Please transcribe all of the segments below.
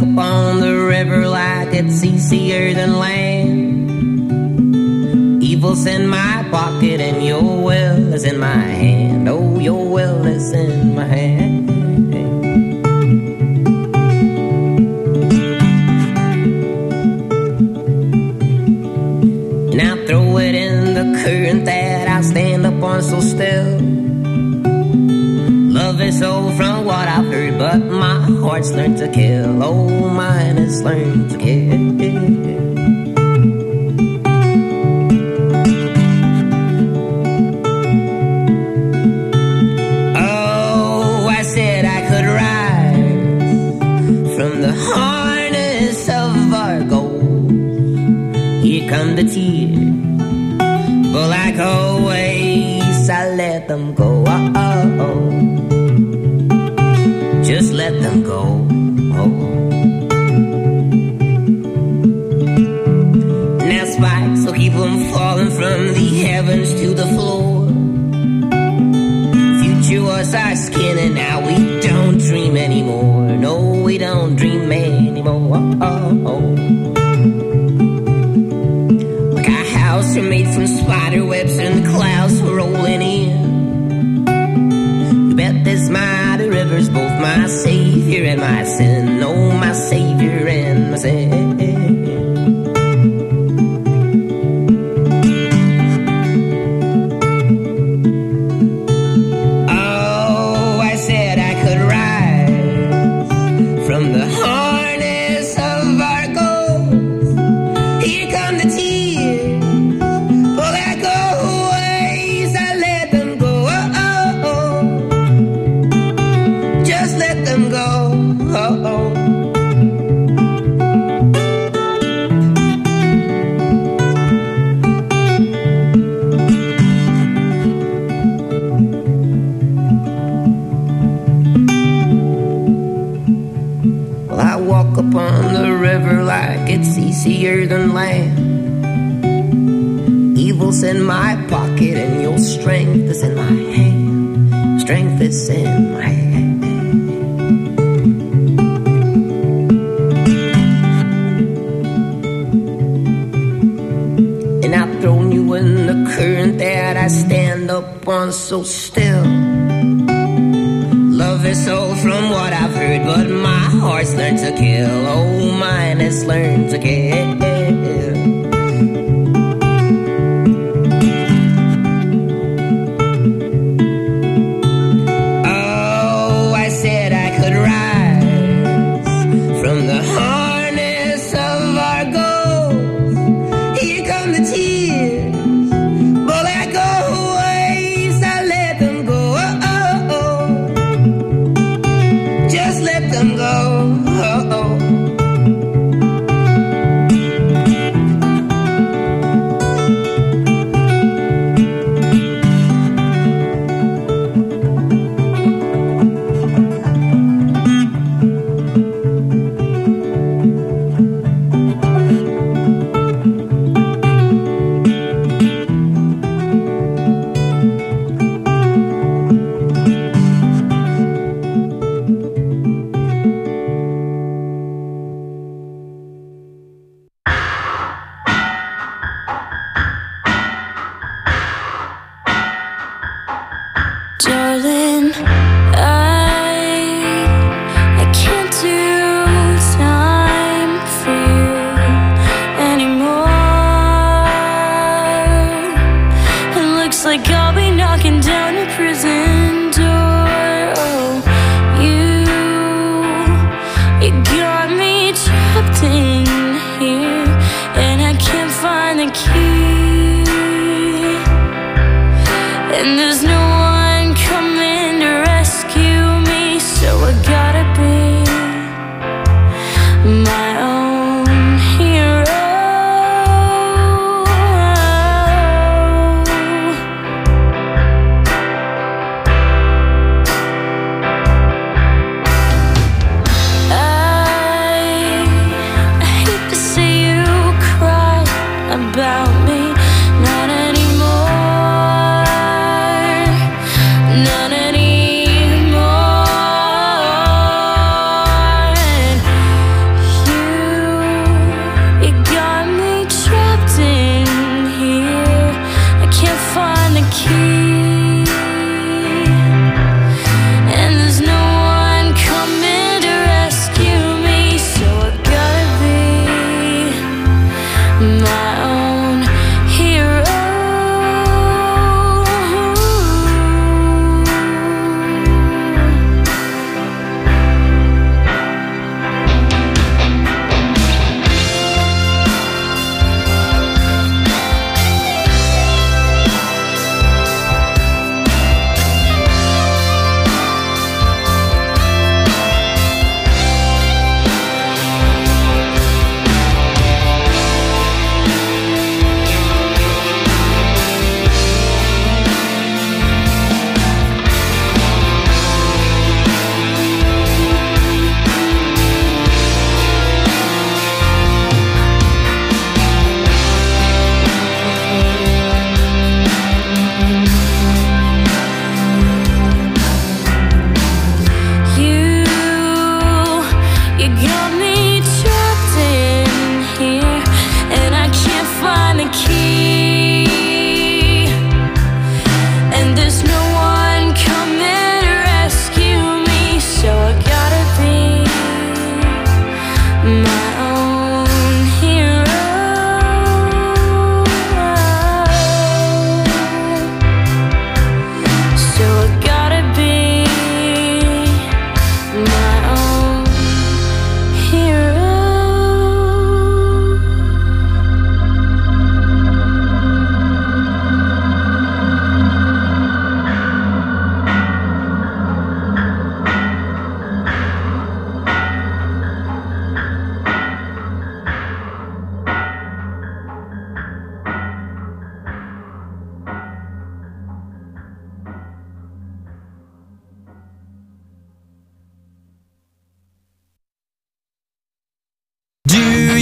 upon the river like it's easier than land. Evil's in my pocket and your will is in my hand. Oh, your will is in my hand. And I'll throw it in the current that I stand upon so still. Love is so from what I've heard, but my heart's learned to kill. Oh, mine has learned to kill. Oh, I said I could rise from the harness of our gold. Here come the tears, but like always, I let them go. Just let them go. Now spikes will keep them falling from the heavens to the floor. Future was our skin and now we don't dream anymore. No, we don't dream anymore. Like our house are made from spider webs and the clouds were rolling in. You bet this mighty river's both my savior and my sin. Oh, my savior and my sin. Oh, I said I could rise from the harness of our goals. Here come the tears, but like always, I let them go. Just let them go. Well, I walk upon the river like it's easier than land. Evil's in my pocket and your strength is in my hand. Strength is in my hand. And I've thrown you in the current that I stand up on so still. Love is all from what I've heard, but my heart's learned to kill. Oh, mine has learned to kill. Oh, I said I could rise from the harness of our goals. Here come the tears, but like always, I let them go. Just let them go.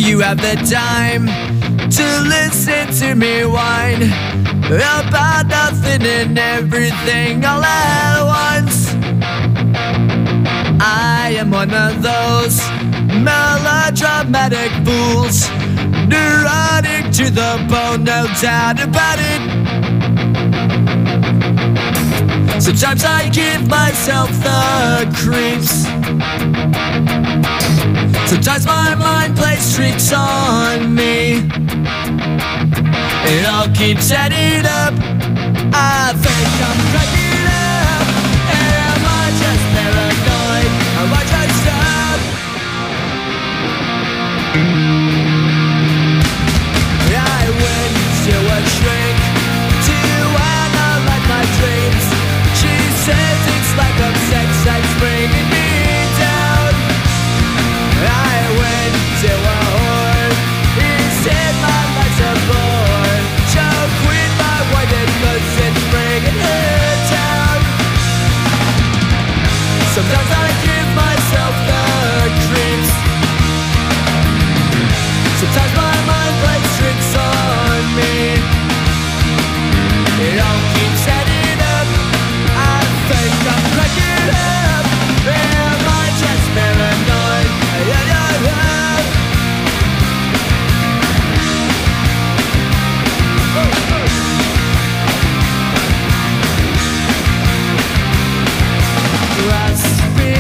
you have the time to listen to me whine about nothing and everything all at once. I am one of those melodramatic fools, neurotic to the bone, no doubt about it. Sometimes I give myself the creeps. Sometimes my mind plays tricks on me. It all keeps adding up. I think I'm cracking up. Am I just paranoid? Am I just up? I went to a shrink to analyze my dreams. She says it's like a sex that's bringing me down. I went to a whore. He said my life's a bore. Choke with my wife because it's bringing her down. Sometimes I give myself the creeps. Sometimes my mind plays tricks on me. It all keeps adding up. I think I'm cracking up. Am I just paranoid? Yeah, yeah, yeah. Grasping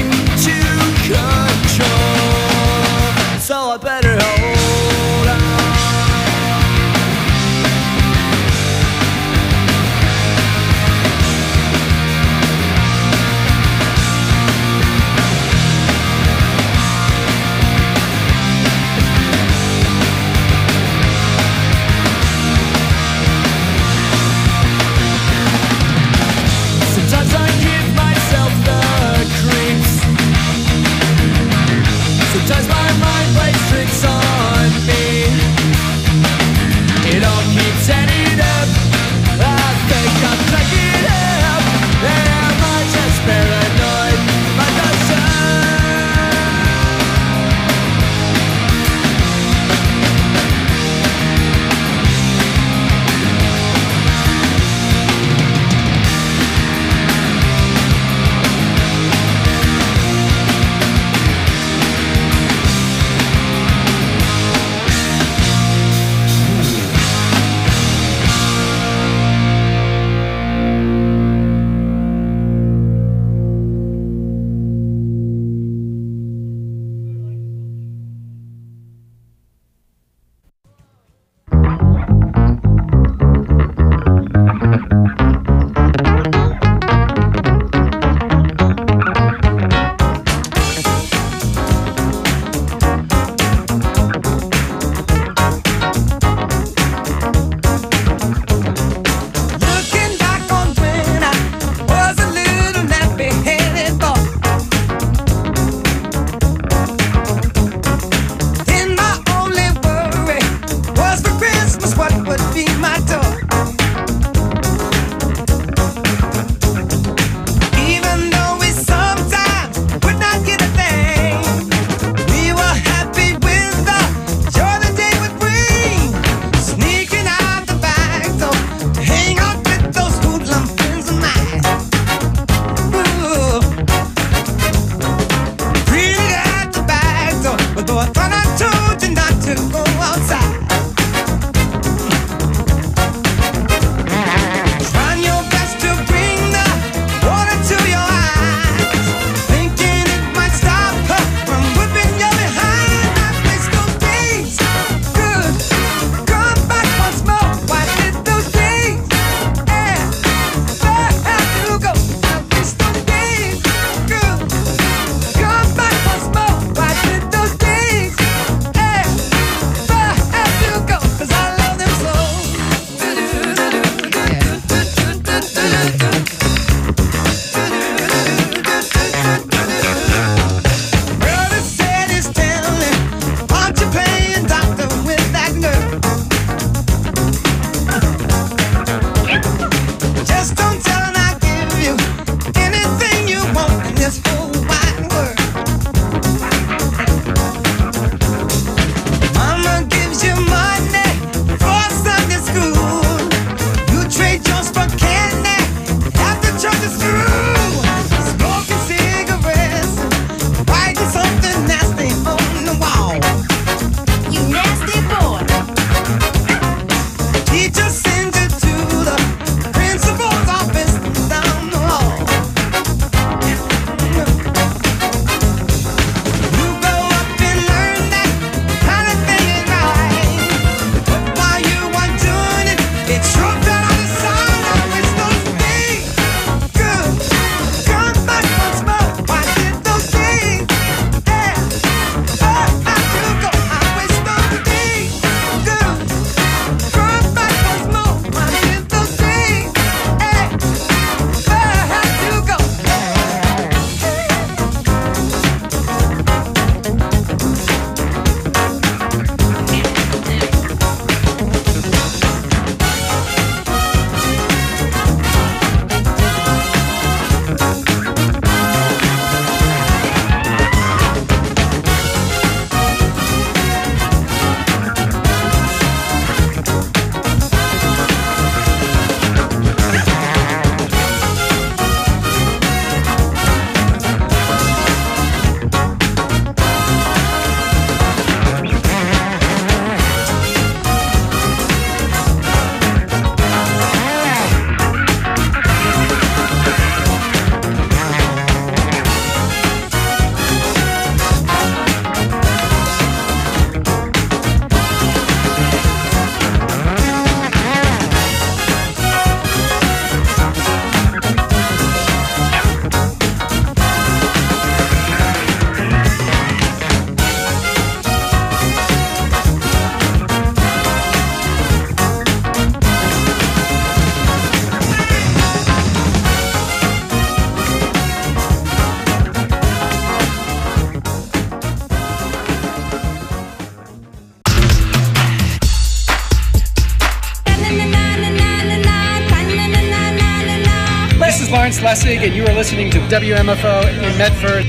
Lessig, and you are listening to WMFO in Medford.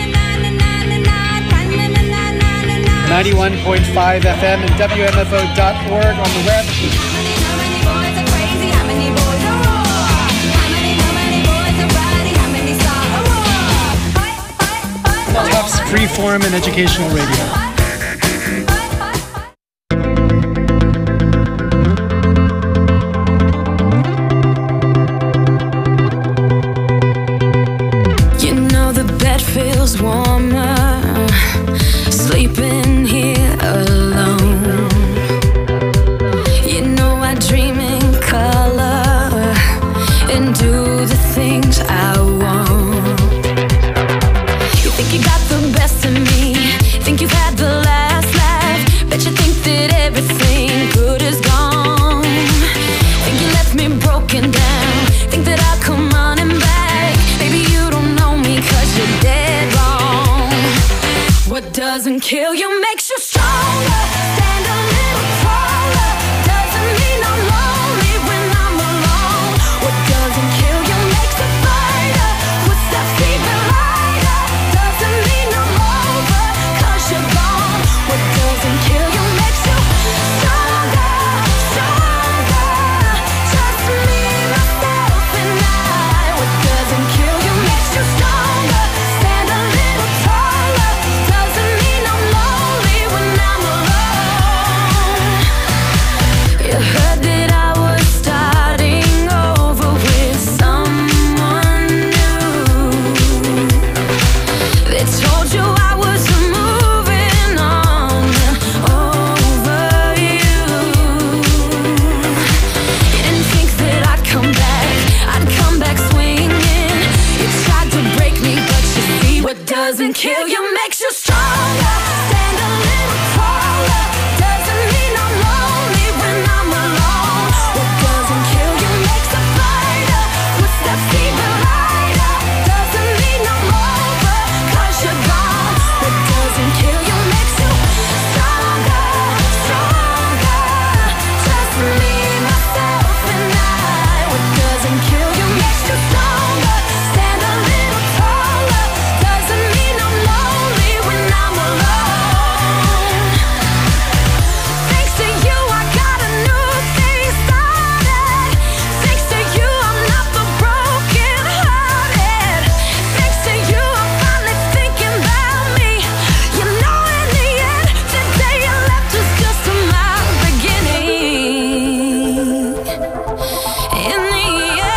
91.5 FM and WMFO.org on the web. Tufts Freeform and Educational Radio. Feels warmer sleeping here alone. You know I dream in color and do the things I want. You think you got the best of me, think you've had the last laugh, bet you think that everything good is gone. Think you left me broken down, think that I'll come running back. Baby, you don't know me 'cause you're dead wrong. What doesn't kill you makes you stronger. Stand a little taller. Doesn't mean I'm lonely when I'm alone. What doesn't kill you makes a fighter. Footsteps even lighter. Doesn't mean I'm over 'cause you're gone. What doesn't kill you makes you stronger, stronger. Just me, myself, and I. What doesn't kill you makes you stronger. Stand a little taller. Doesn't mean I'm lonely when I'm alone. You heard that I was starting over with someone new. They told you I was moving on over you. You didn't think that I'd come back swinging. You tried to break me, but you see what doesn't kill you makes you stronger. Stand a little taller. Doesn't mean I'm lonely when I'm alone. What doesn't kill you makes a fighter. Footsteps even lighter. Doesn't mean I'm over 'cause you're gone. What doesn't kill you makes you stronger, stronger. Just me, myself, and I. What doesn't kill you makes you stronger. Stand a little taller. Doesn't mean I'm lonely when I'm alone. Thanks to you, I got a new thing started. Thanks to you, I'm not the broken hearted. Thanks to you, I'm finally thinking about me. You know, in the end, the day you left was just my beginning. In the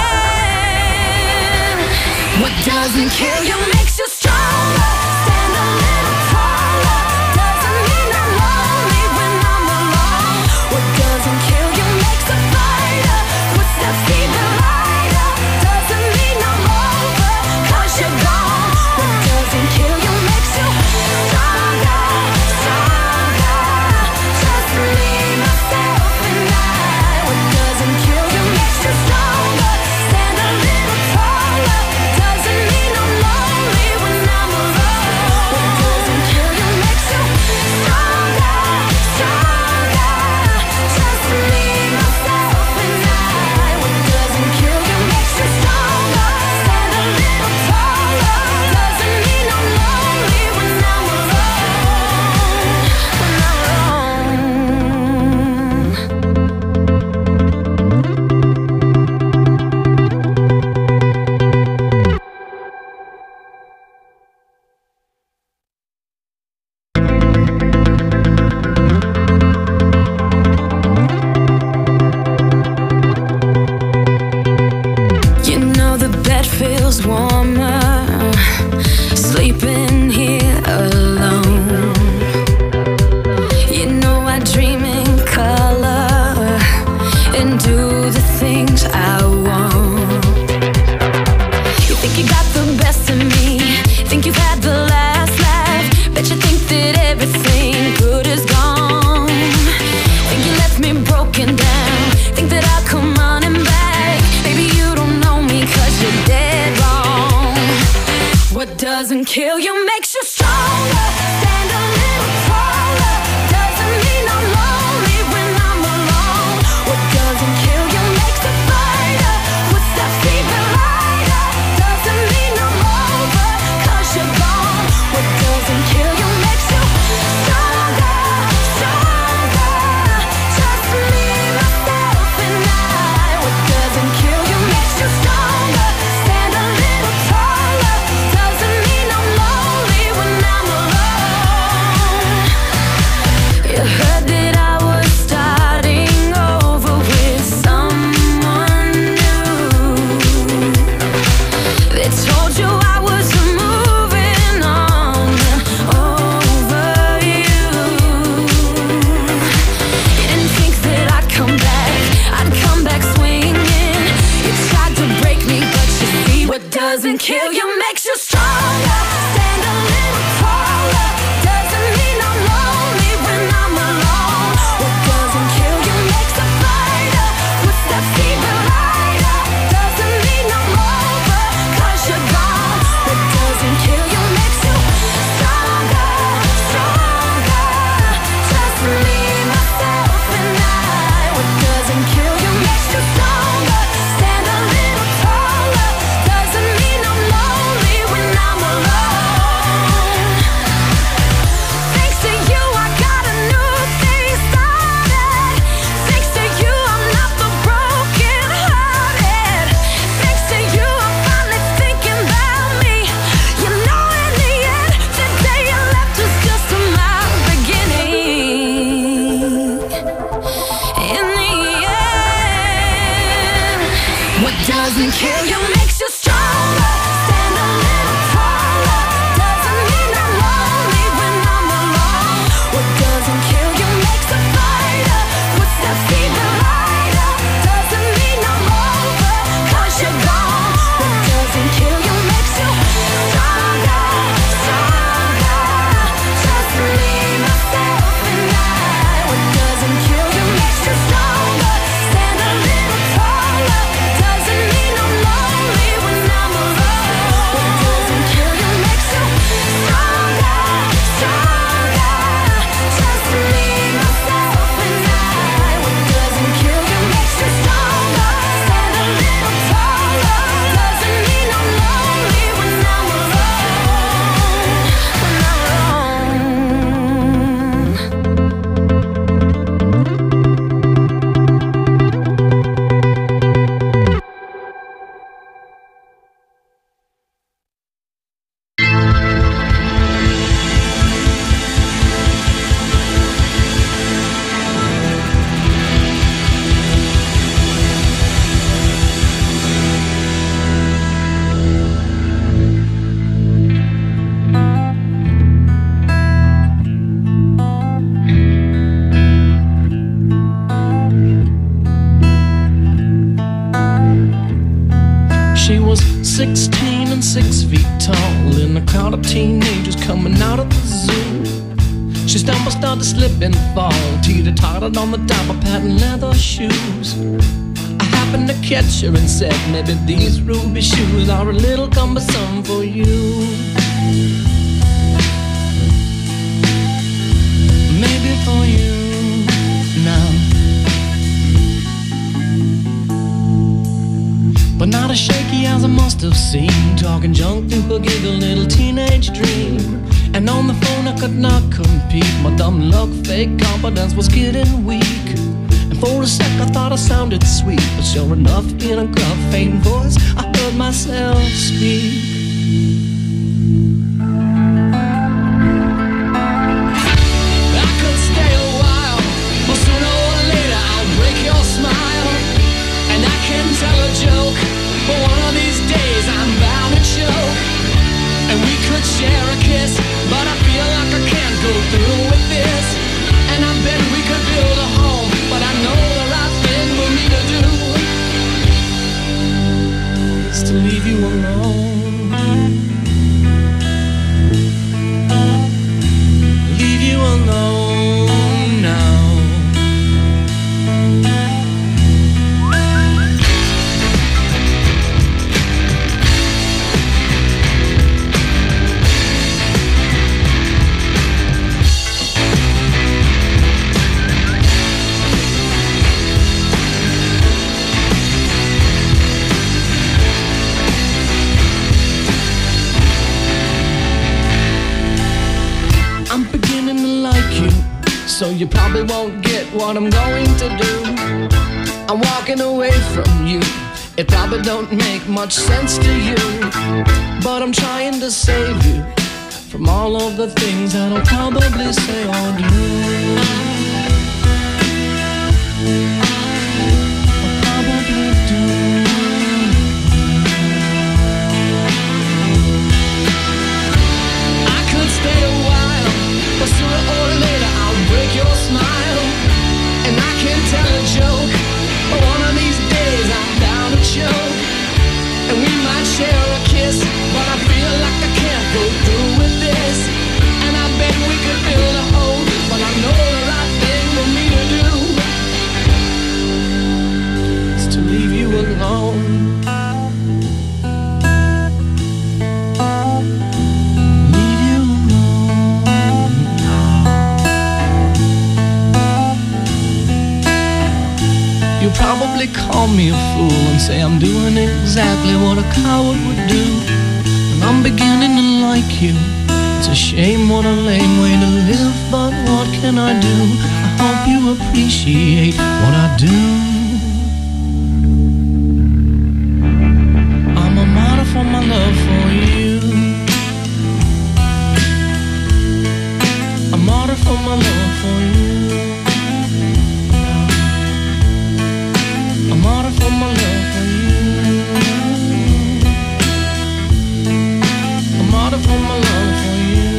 end, what doesn't kill you makes you stronger. Stand a little taller. Doesn't mean I'm lonely when I'm alone. What doesn't kill you makes a fighter. Footsteps even lighter. Doesn't mean I'm over 'cause you're gone. What doesn't kill you makes you stronger, stronger. Just me, myself, and I. What doesn't kill you makes you stronger. Stand a little taller. Doesn't mean I'm lonely when I'm alone. What doesn't kill you makes you stronger, stronger. Just me, myself, and I. What doesn't kill you makes you stronger. Stand a little taller. Doesn't mean I'm lonely when I'm alone. When I'm You know the bed feels warmer sleeping here alone. You know I dream in color and do the things I want. You think you got the best of me, think you've had the last laugh, bet you think that everything good is gone. Think you left me broken down, think that I'll come running back. Baby, you don't know me 'cause you're dead wrong. What doesn't kill you makes you stronger. Stand a little taller. Doesn't mean I'm lonely when I'm alone. What doesn't kill you makes a fighter. Footsteps even lighter. tall in a crowd of teenagers coming out of the zoo. She stumbled, started to slip and fall, teeter-tottered on the top of patent leather shoes. I happened to catch her and said, maybe these ruby shoes are a little cumbersome for you. Maybe for you now, but not as shaky as I must have seemed, talking junk through a giggle little teenage dream. And on the phone I could not compete, my dumb luck, fake confidence was getting weak. And for a sec I thought I sounded sweet, but sure enough in a gruff, faint voice I heard myself speak. Share a kiss, but I feel like I can't go through with this. And I bet we could build a home, but I know the right thing for me to do is to leave you alone. Leave you alone now. So you probably won't get what I'm going to do. I'm walking away from you. It probably don't make much sense to you, but I'm trying to save you from all of the things that I'll probably say or do. I'll probably do. I could stay a while, but sooner or later I'll break your smile. And I can tell a joke, but one of these days I'm bound to choke. And we might share a kiss, but I feel like I can't go through with this. And I bet we could build a home, but I know the right thing for me to do is to leave you alone. You'll probably call me a fool and say I'm doing exactly what a coward would do. And I'm beginning to like you. It's a shame, what a lame way to live, but what can I do? I hope you appreciate what I do. I'm a martyr for my love for you. A martyr for my love for you. I'm out for my love for you. I'm out for my love for you.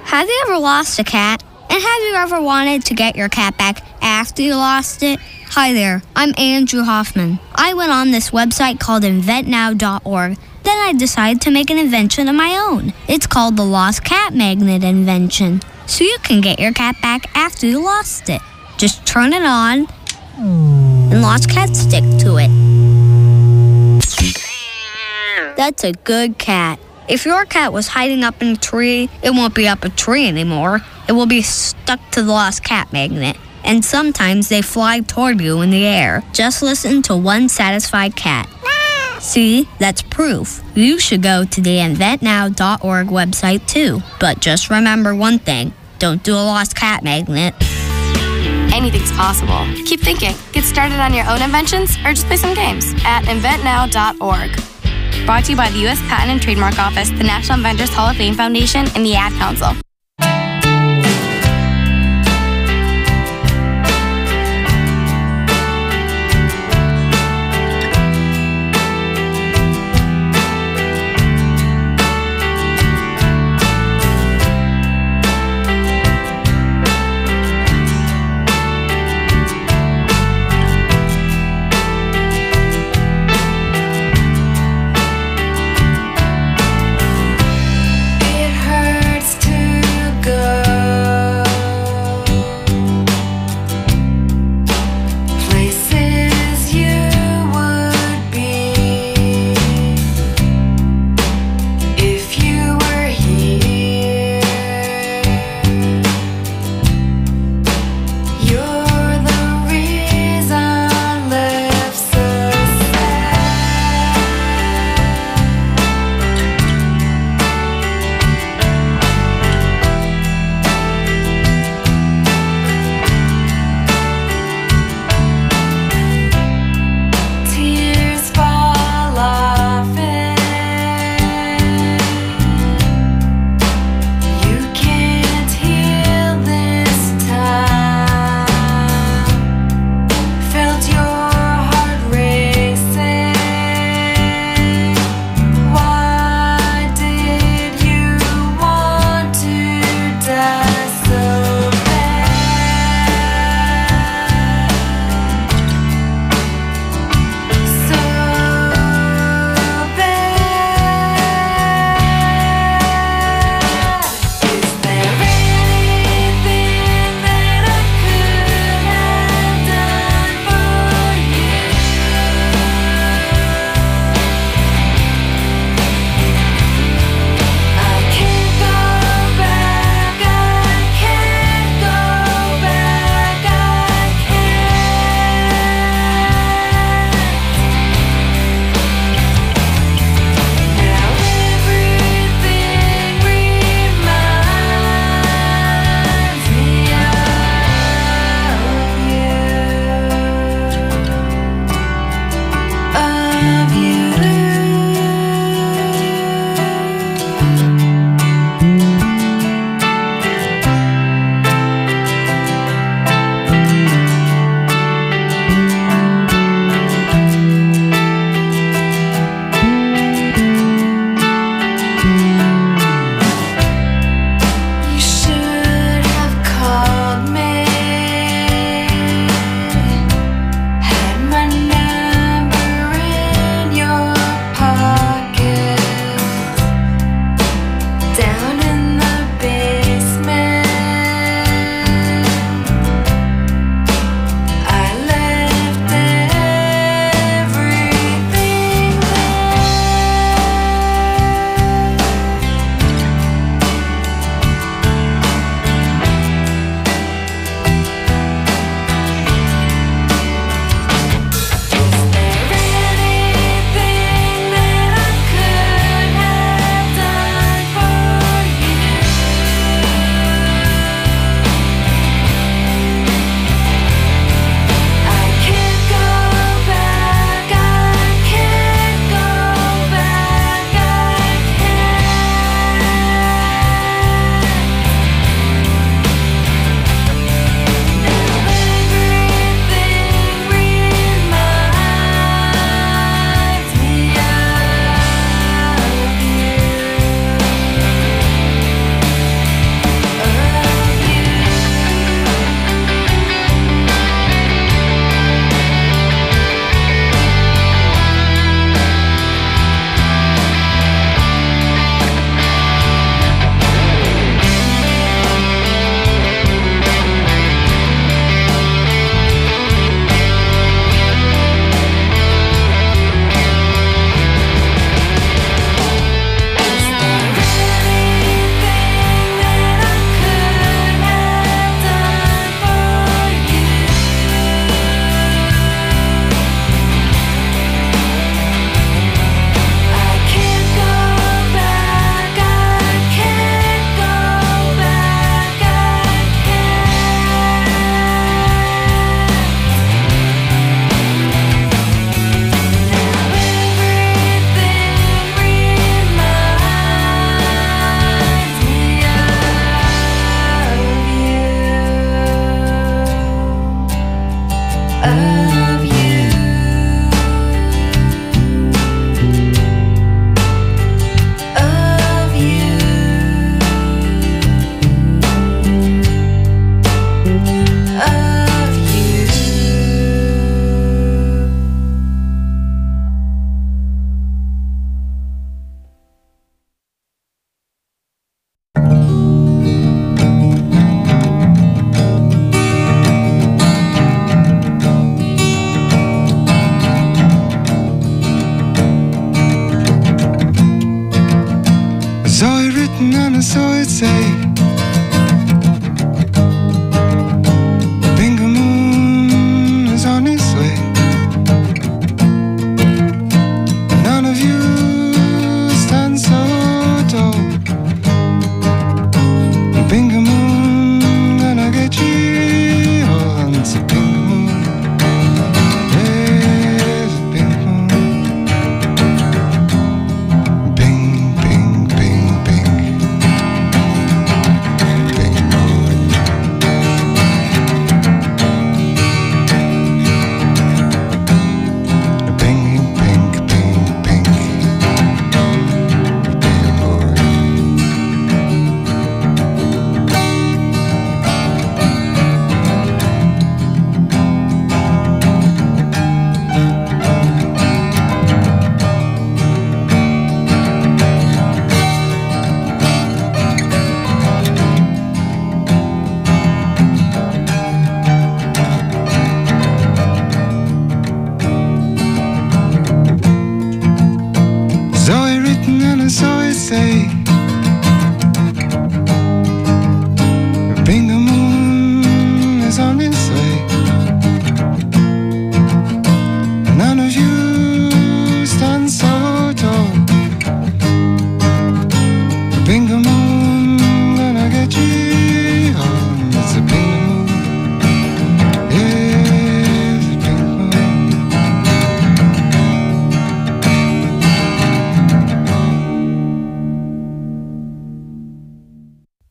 Have you ever lost a cat? And have you ever wanted to get your cat back after you lost it? Hi there, I'm Andrew Hoffman. I went on this website called inventnow.org. Then I decided to make an invention of my own. It's called the Lost Cat Magnet invention. So you can get your cat back after you lost it. Just turn it on, and lost cats stick to it. That's a good cat. If your cat was hiding up in a tree, it won't be up a tree anymore. It will be stuck to the Lost Cat Magnet. And sometimes they fly toward you in the air. Just listen to one satisfied cat. See, that's proof. You should go to the inventnow.org website too. But just remember one thing. Don't do a Lost Cat Magnet. Anything's possible. Keep thinking. Get started on your own inventions or just play some games at inventnow.org. Brought to you by the U.S. Patent and Trademark Office, the National Inventors Hall of Fame Foundation, and the Ad Council. It hurts to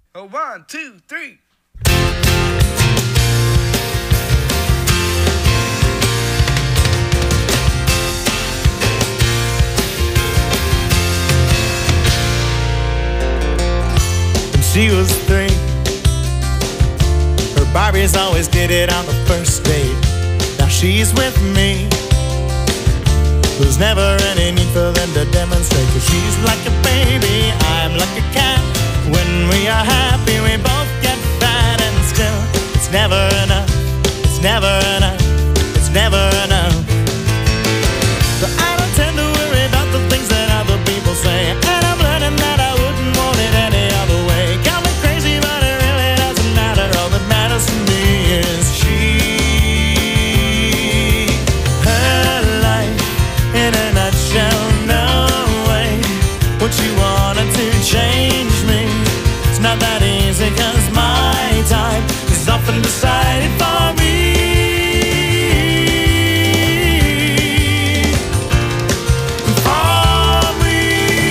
Oh, 1, 2, 3. When she was 3, her Barbies always did it on the first date. Now she's with me. There's never any need for them to demonstrate, 'cause she's like a baby, I'm like a cat. When we are happy, we both get fat, and still, it's never enough, it's never enough, it's never enough. So I don't tend to worry about the things that other people say, and I'm learning that I wouldn't want it any other way. Got me crazy, but it really doesn't matter. All that matters to me is she. In a nutshell, no way would you wanted to change me. It's not that easy, 'cause my time is often decided for me. For me.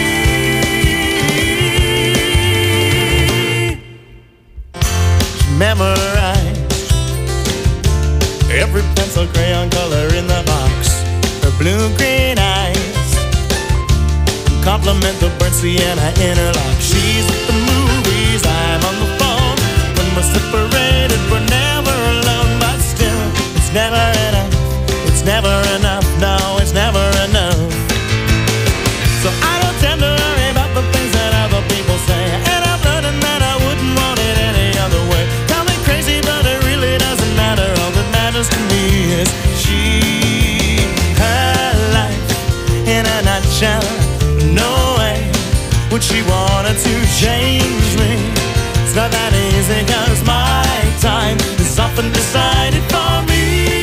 She memorized every pencil crayon color in the box. Her blue-green eyes compliment the burnt sienna interlock. She's at the movies, I'm on the phone. When we're separated, we're never alone. But still, it's never enough, it's never enough, no, it's never enough. So I don't tend to worry about the things that other people say, and I'm learning that I wouldn't want it any other way. Tell me crazy, but it really doesn't matter. All that matters to me is she. Her life in a nutshell, no way would she wanted to change me. It's not that easy, 'cause my time is often decided for me.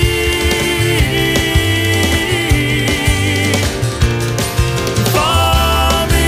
For me.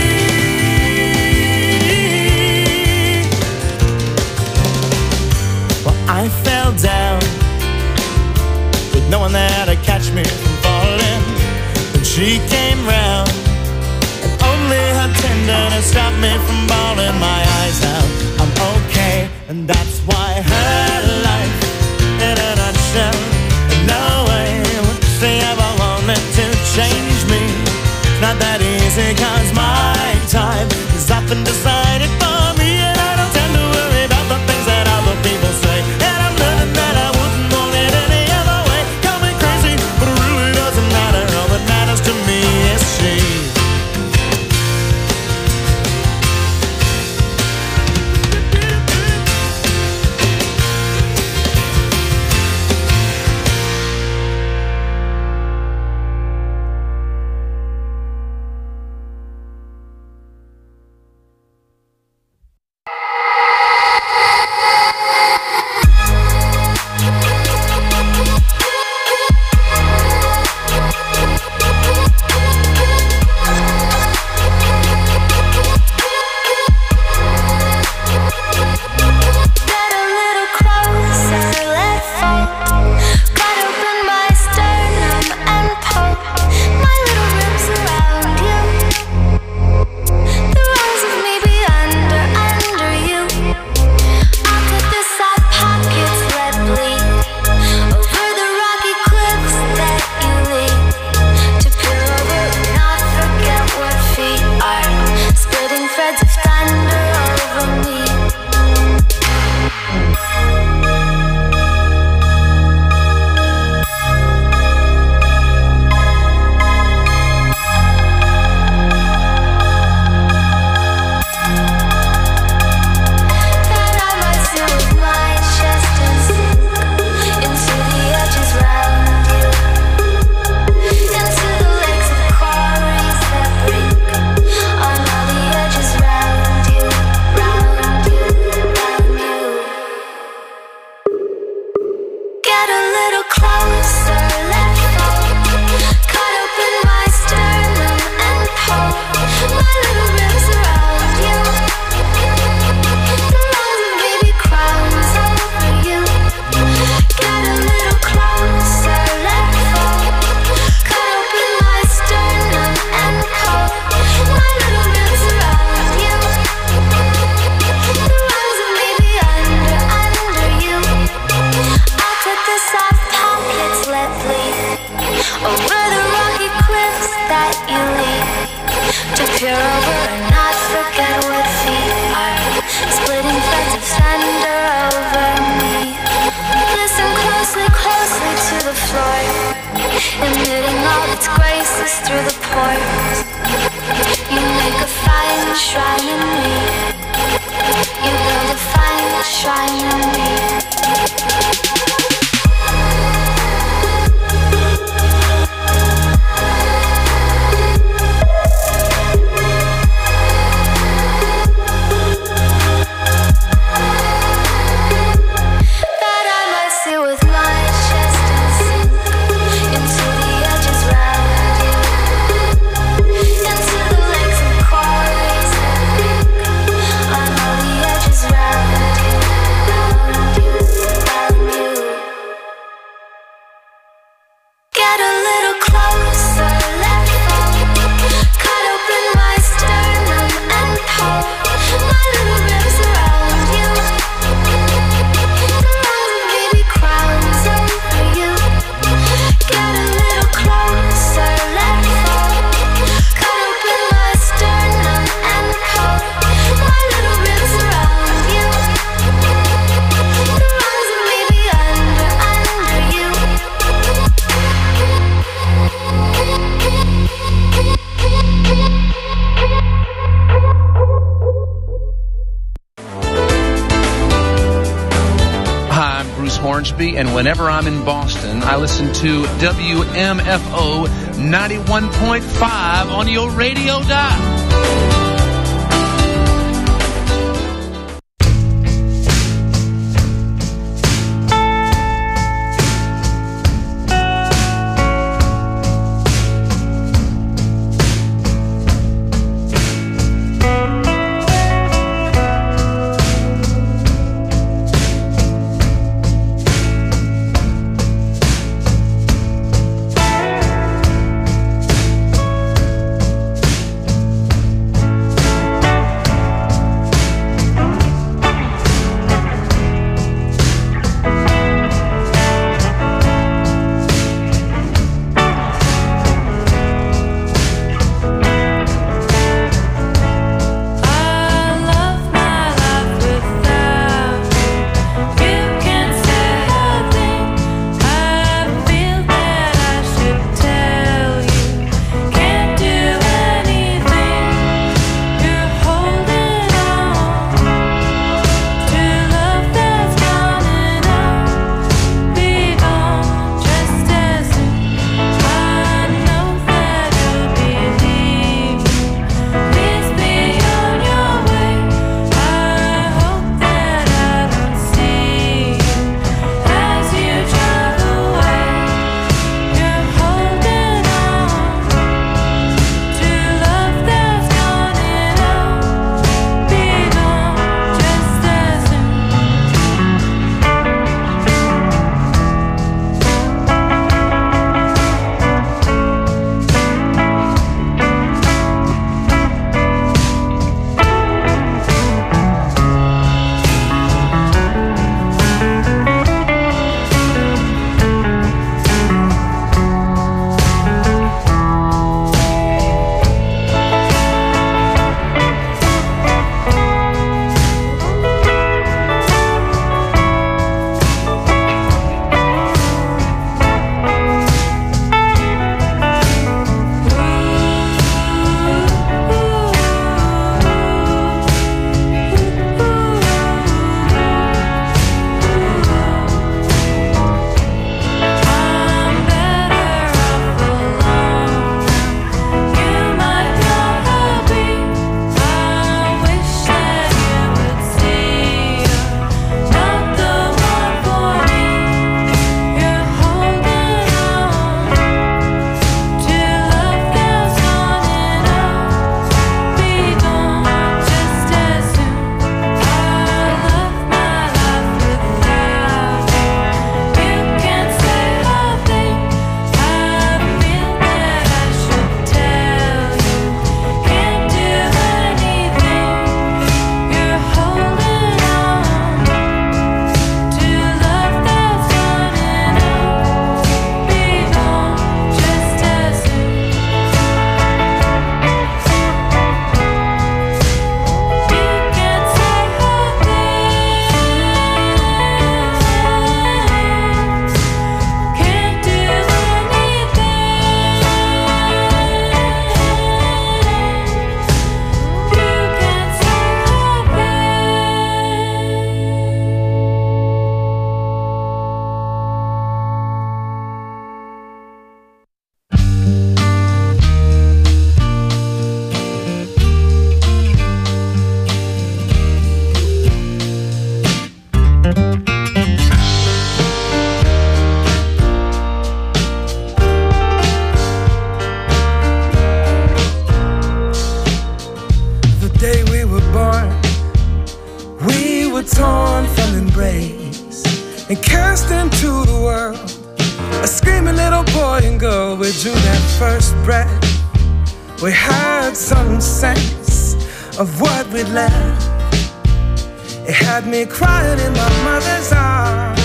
Well, I fell down with no one there to catch me from falling. When she came round, and only her tenderness stopped me from bawling my eyes out. I'm okay, and that's why her life in a nutshell, no way would she ever wanted to change me. It's not that easy, 'cause my time is often decided for me, and I don't tend to worry about the things that other people say, and I'm learning that I wouldn't want it any other way. Call me crazy, but it really doesn't matter. All that matters to me is she. shrine in me. You build a fine shrine in me. And whenever I'm in Boston, I listen to WMFO 91.5 on your radio dial. torn from embrace and cast into the world. A screaming little boy and girl, we drew that first breath. We had some sense of what we'd left. It had me crying in my mother's arms.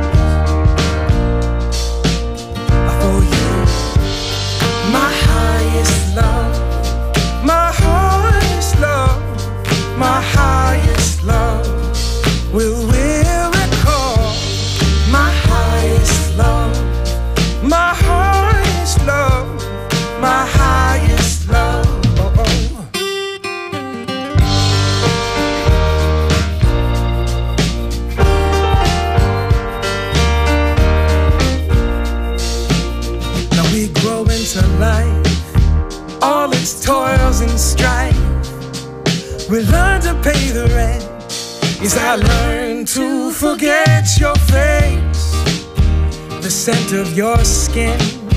For you, my highest love, my highest love, my highest love. Will recall my highest love, my highest love, my highest love. Now we grow into life, all its toils and strife. We learn to pay the rent. Yes, I learned to forget your face, the scent of your skin,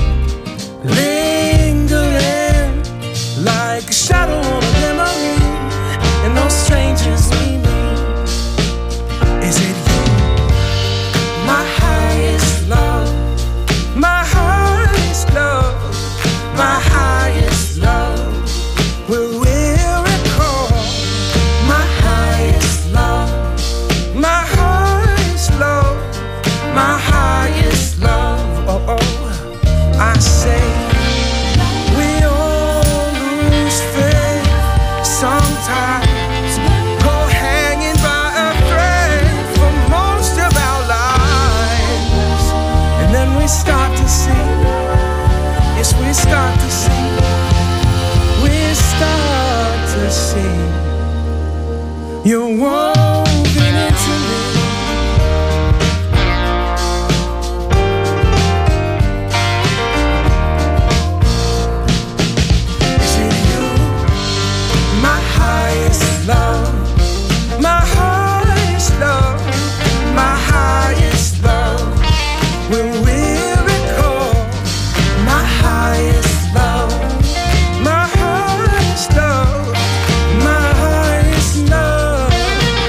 lingering like a shadow on a memory, and those strangers we meet. Is it you, my highest love, my highest love, my highest love? Will we recall my highest love, my highest love, my highest love? Oh, oh, I say we all lose faith sometimes, go hanging by a thread for most of our lives, and then we start to see, yes, we start to see, we start to see you're woven into me. Is it you, my highest love, my highest love, my highest love? When we recall my highest love, my highest love, my highest love.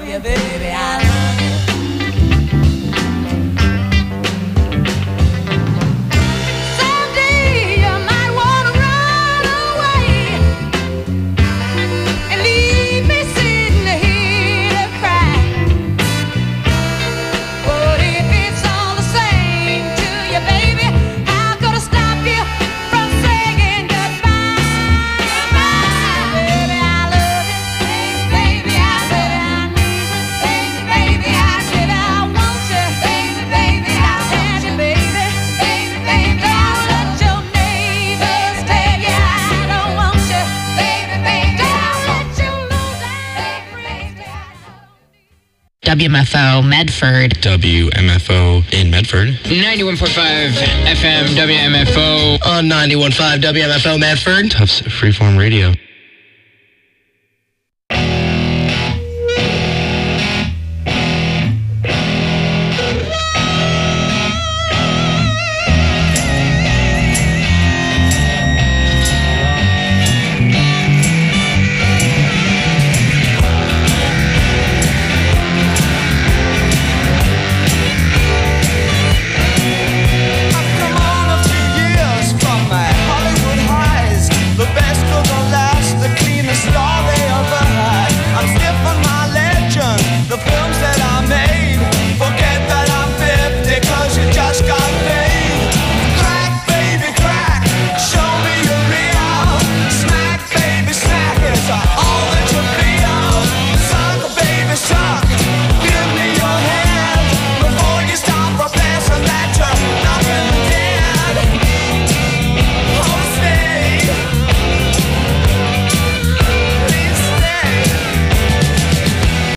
you, baby, I love you. Someday you might wanna run away and leave me sitting here to cry. But if it's all the same to you, baby, how could I stop you from saying goodbye? Baby, I love you. Baby, I love you. Baby, I need you. Baby, I want you. Baby, I want you, baby. Baby, don't let your neighbors tell you I don't want you. Baby, don't let your WMFO Medford. WMFO in Medford. 91.5 FM WMFO. On 91.5 WMFO Medford. Tufts Freeform Radio.